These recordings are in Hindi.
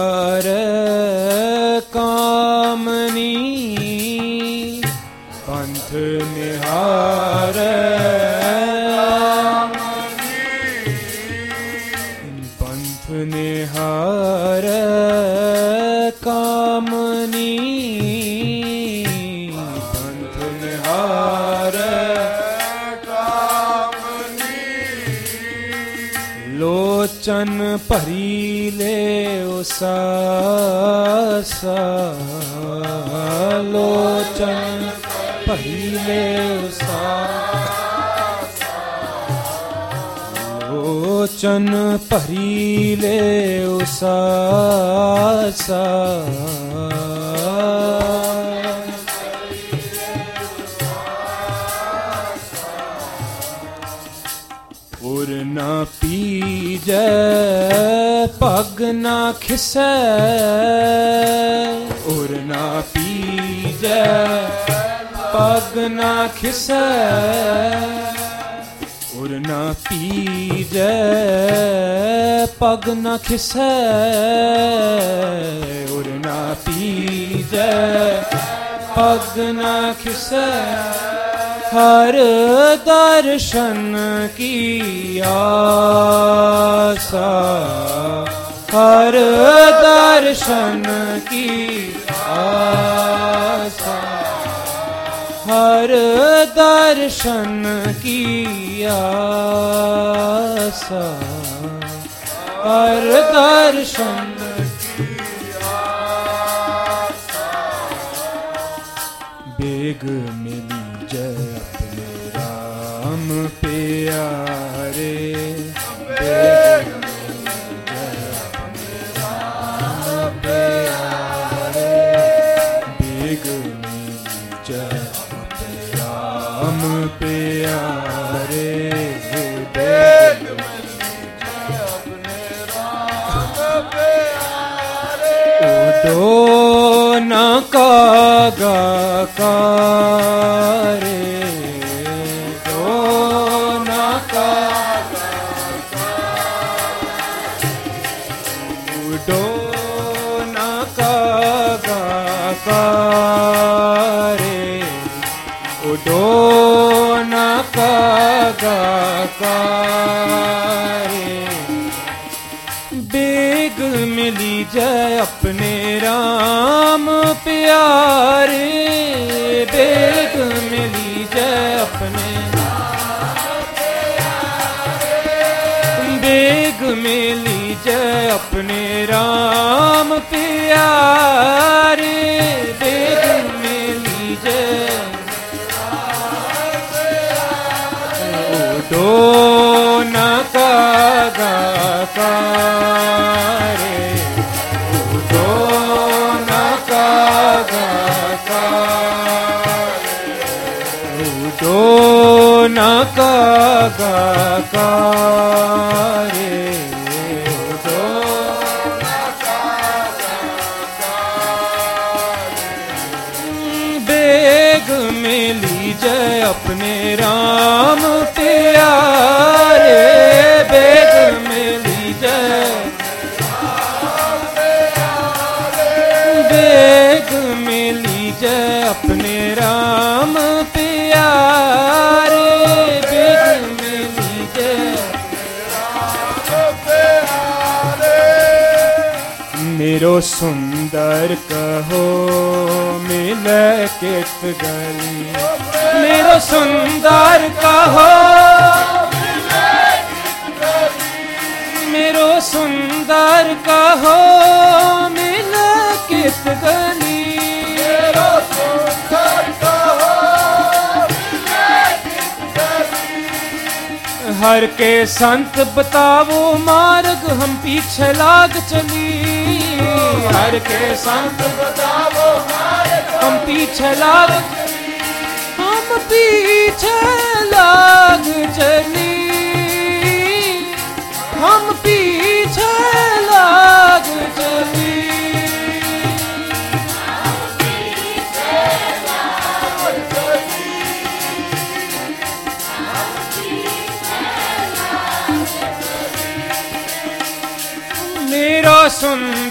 निहार कामनी पंथ निहार पंथ निहार कामनी पंथ निहार लोचन भरी ले उसासा लोचन भरी ले उसासा लोचन भरी ले उसासा उर ना पीजै पग ना खिसै उर ना पीजै पग ना खिसै उर ना पीजै पग ना खिसै उर ना पीजै पग ना खिसै हर दर्शन की आसा हर दर्शन की आसा हर दर्शन की आसा हर दर्शन बेग मिली जय अपने राम प्यारे बेग मिली जय अपने राम प्यारे बेग मिली जय अपने राम प्यारे बेग मिली जय अपने राम प्यारे उडो न कागा कारे दो न कागा उडो न कागा कारे उडो न कागा कारे बेग मिली जय अपने राम प्यारे बेग मिली जय अपने बेग मिली जय अपने राम प्यारे बेग मिली जय उडो न कागा कारे उडो न कागा उडो न कागा कारे उडो न कागा बेग मिली जय अपने राम प्यारे बेग मिली जय बेग मिली जय अपने राम प्यारे बेग मिली जय मेरो सुंदर कहो मिले कित गली मेरो सुंदर कहो मेरो सुंदर कहो मिले कित गली हर के संत बतावो मार्ग हम पीछे लाग चली हर के संत बतावो मार्ग हम पीछे लाग हम पीछे लाग चली हम पीछे लाग चली मेरा सुंदर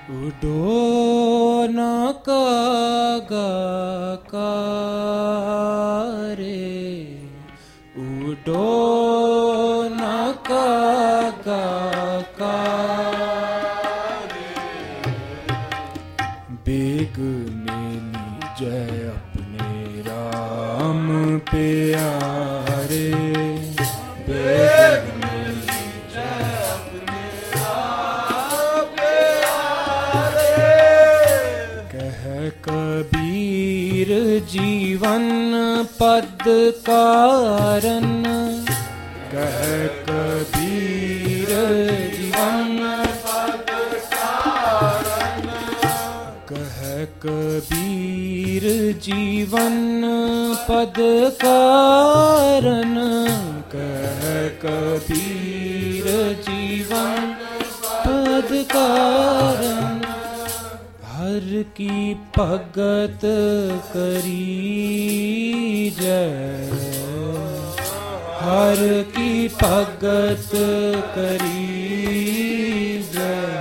उडो न कागाकारे, उडो न कागाकारे, बेग मेली जय अपने राम प्यारे, बेग मेली जय अपने राम प्यारे। कह कबीर जीवन पद कारण, कह कबीर जीवन पद कारण, कह कबीर जीवन पद कारण, कह कबीर जीवन पद कारण। हर की भगत करी जय, हर की भगत करी जय।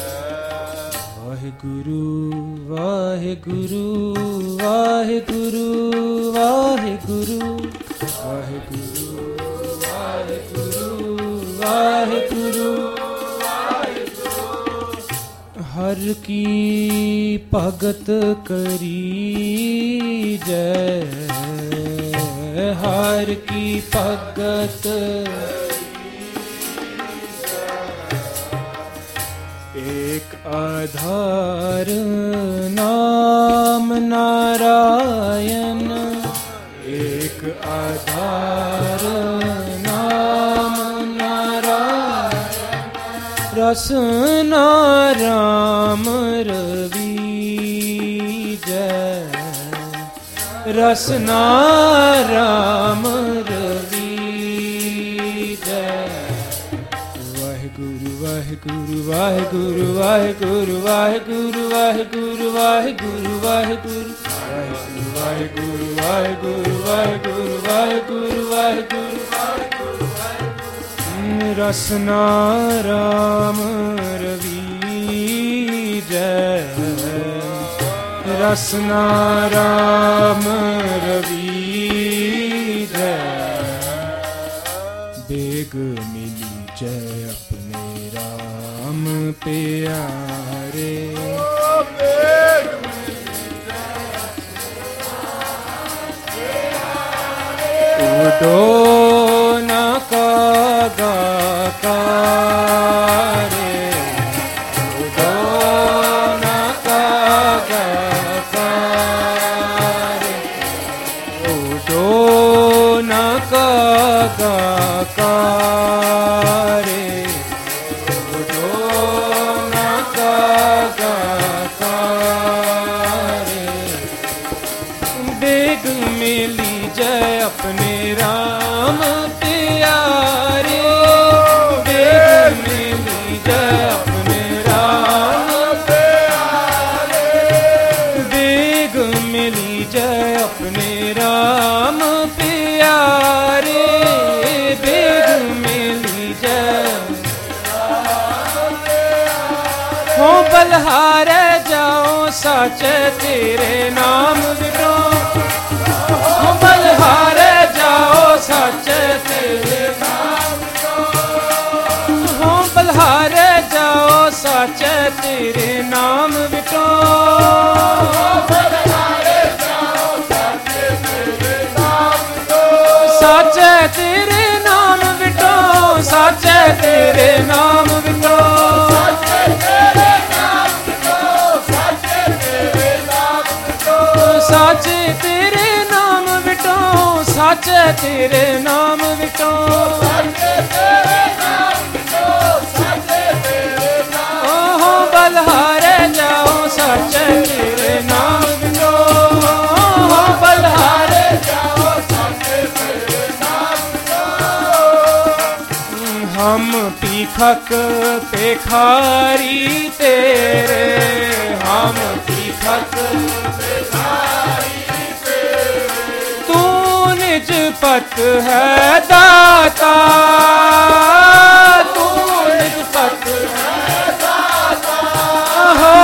वाहेगुरु वाहेगुरु वाहेगुरु वाहेगुरु वाहेगुरु वाहेगुरु वाहेगुरु। हर की भगत करी जय, हर की भगत। एक आधार नाम नारायण, एक आधार नाम नारायण, रसना राम रवि जय, रसना राम रवि जय। वाहेगुरु वाहेगुरु वाहेगुरु वाहेगुरु वाहेगुरु वाहेगुरु वाहेगुरु वाहेगुरु वाहेगुरु वाहेगुरु वाहेगुरु वाहेगुरु वाहेगुरु वाहेगुरु। रसना राम रवि जय, रसना राम रवि जय। बेग मिली जय अपने राम प्यारे, बेग मिली जय उडो न कागाकारे, उडो न कागाकारे, उडो न कागाकारे, उडो न कागाकारे। बेग मिली जय अपने राम प्यारे, बेग मिली जय अपने राम प्यारे, बेग मिली जय अपने राम प्यारे, बेग मिली जय। हो बलहारे जाओ सच तेरे नाम विटो, हो बलहारे जाओ सच तेरे नाम विटो, हो बलहारे जाओ सच तेरे नाम विटो, बलहारे जाओ सच तेरे नाम विटो, सच तेरे नाम विटो, सच तेरे नाम विटो, सच तेरे नाम विटो, सच तेरे नाम विटो, सच तेरे नाम विटो, सच तेरे नाम विटो, सच तेरे नाम विटो, सच तेरे नाम। ओहो बलहारे जाओ सच तेरे नाम विटो, ओहो बलहारे जाओ सच तेरे नाम विटो। हम पीखक पेखारी तेरे, हम पीखक पेखारी तेरे, तू निज पत है दाता, तू निज पत है दाता, हो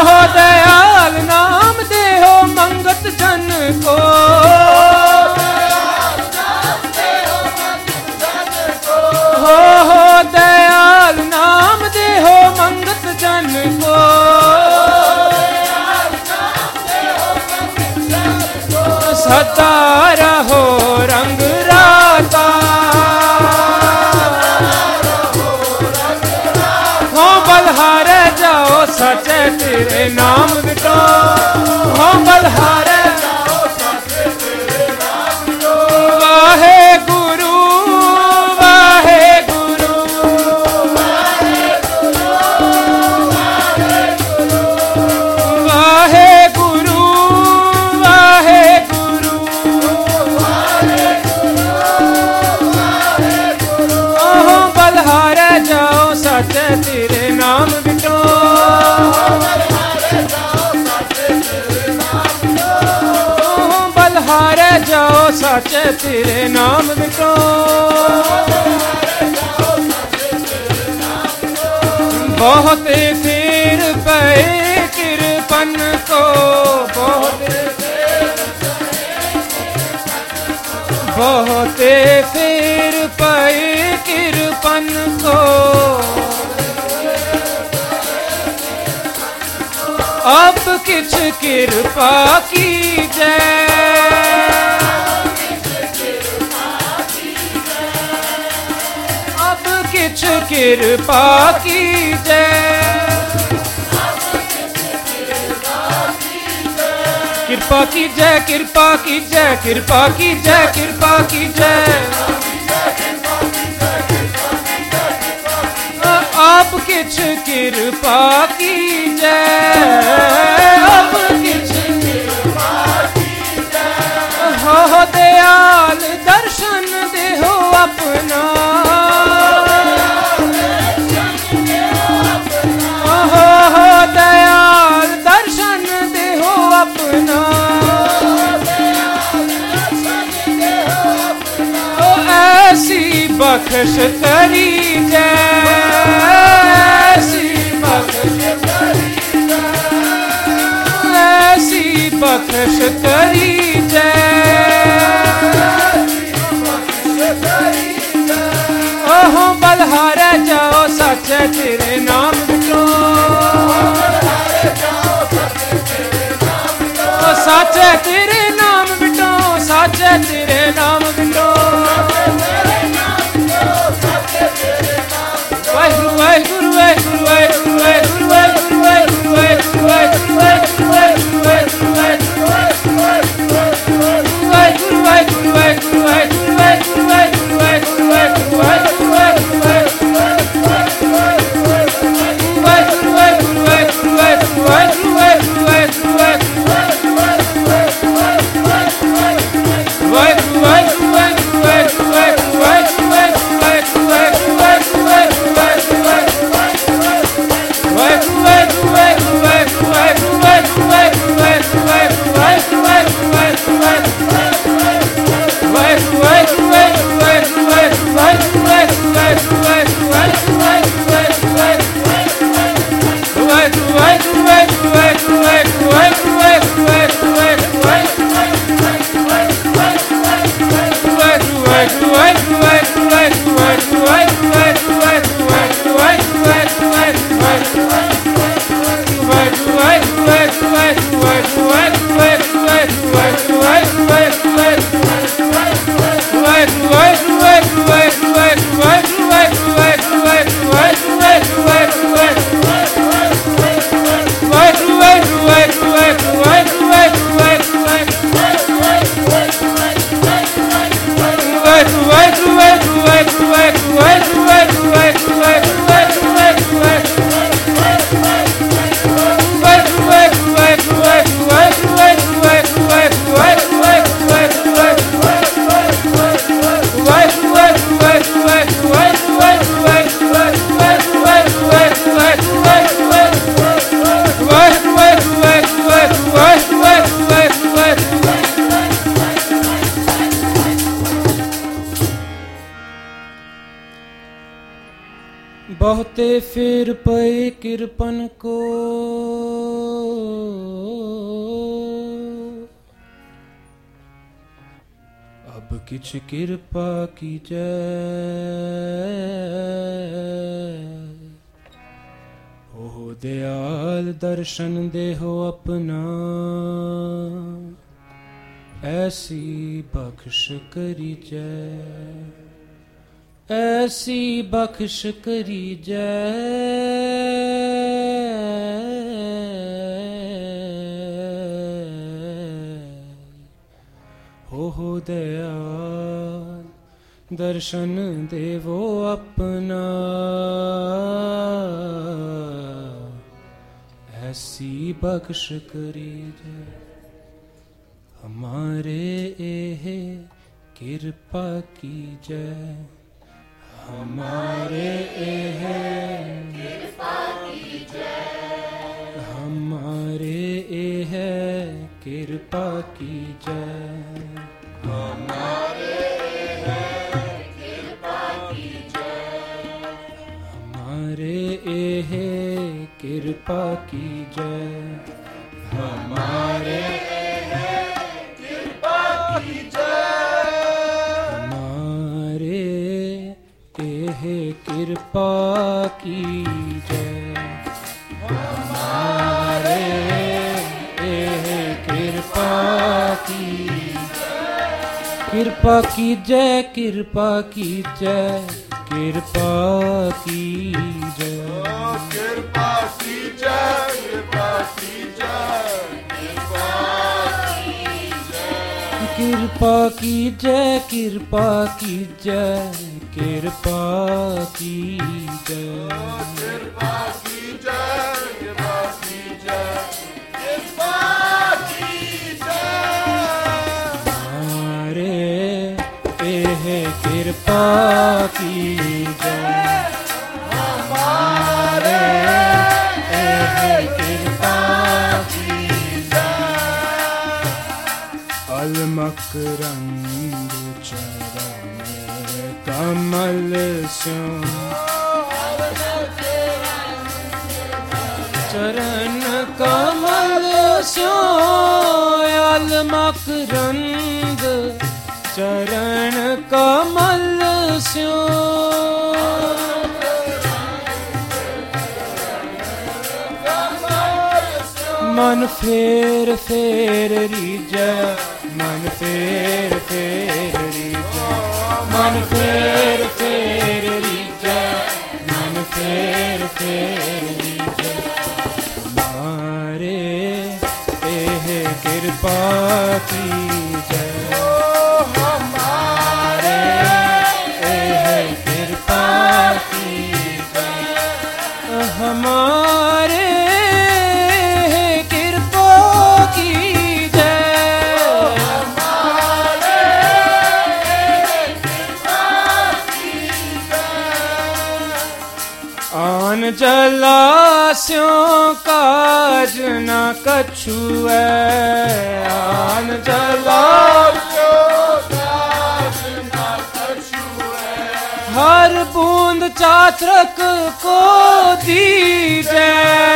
सदा रहो रंग राता, हो बलहारे जाओ सच तेरे नाम बिटो, हो बलहारे जाओ सच तेरे नाम बिटो। वाहे गुरु वाहे गुरु वाहे गुरु वाहे गुरु वाहे गुरु वाहे गुरु, हो बलहारे जाओ सच तेरे नाम बिटो, बलहारे जाओ सच तेरे नाम बिटो। बहुत फिर पे कृपन को, बहुत फिर पे कृपन को, अब किछ कृपा की जय, अब किछ कृपा की जय, कृपा की जय कृपा की जय कृपा की जय कृपा की जय, आप किछ कृपा की जय, अब किछ कृपा की जय, हो दयाल दर्शन देहो अपना, हो दयाल दर्शन देहो अपना, ओ ऐसी बख्श करी जय, ऐसी बख्श करी जय, ओहो बलहारे जाओ सच तेरे नाम बिटो, सच तेरे नाम बिटो, सच तेरे नाम बिटो। वाहिगुरु वाहिगुरु वाहिगुरु वाहिगुरु वाहिगुरु वाहिगुरु वाहिगुरु वाहिगुरु वाहिगुरु वाहिगुरु वाहिगुरु वाहिगुरु वाहिगुरु वाहिगुरु बहुते फिर पे कृपन को, अब किछ कृपा की जय, हो दयाल दर्शन देहो अपना, ऐसी बख्श करी जय, ऐसी बख्श करी जय। हो दयाल दर्शन देवो अपना, ऐसी बख्श करी जय। हमारे एह कृपा की जय, हमारे एह कृपा की जय, हमारे एह कृपा की जय, हमारे एह कृपा की जय, हमारे एह कृपा की जय, हमारे कृपा की जय, हमारे कृपा की जय, कृपा की जय, कृपा की जय, कृपा की जय, कृपा की जय, कृपा की जय, कृपा की जय, कृपा की जय, कृपा की जय, कृपा की जय, कृपा की जय, कृपा की जय, हमारे एह कृपा की जय, हमारे एह कृपा की जय। अलमकरंद चरण कमल स्यों, चरण कमल स्यों, अलमकरंद चरण कमल स्यों, मन फेर फेर रीजै, मन फेर फेर रीजै, मन फेर फेर रीजै, मन फेर फेर रीजै। हमारे एह कृपा की जय, हमारे एह कृपा की जय, हमारे जलास्यों काज न कछु है, आन जलास्यों काज न कछु है, हर बूंद चात्रक को दीजै,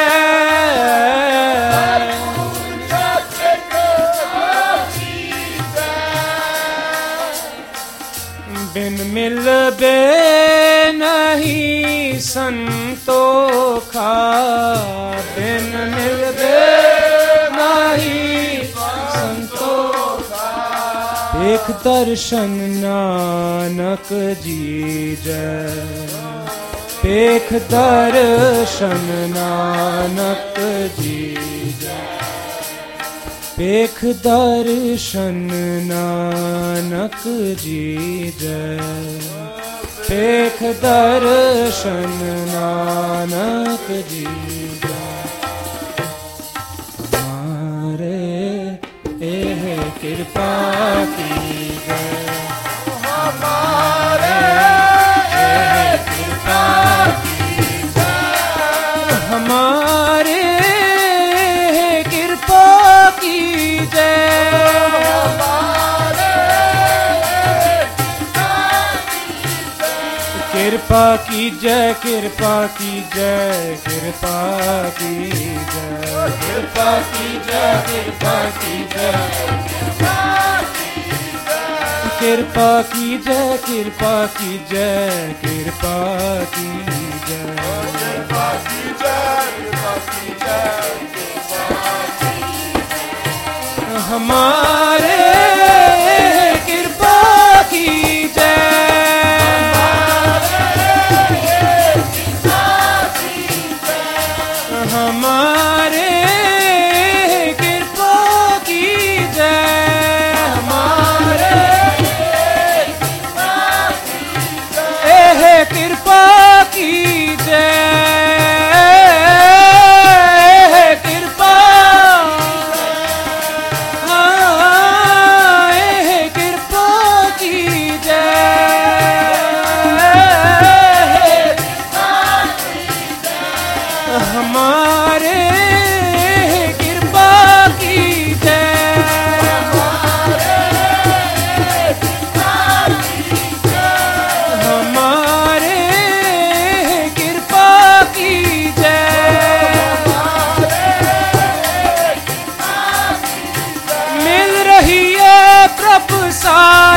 बिन मिलबे नहीं संतोखा, बिन मिलबे नहीं संतोखा, देख दर्शन नानक जी जय, देख दर्शन नानक जी जय, देख दर्शन नानक जी जय, देख दर्शन नानक जी जय। हमारे एह कृपा की जय, हमारे एह कृपा की जय, हमारे कृपा की जय, कृपा की जय, कृपा की जय, कृपा की जय, कृपा की जय, कृपा की जय, कृपा की जय, कृपा की जय, कृपा की जय, कृपा की जय, कृपा की जय, हमारे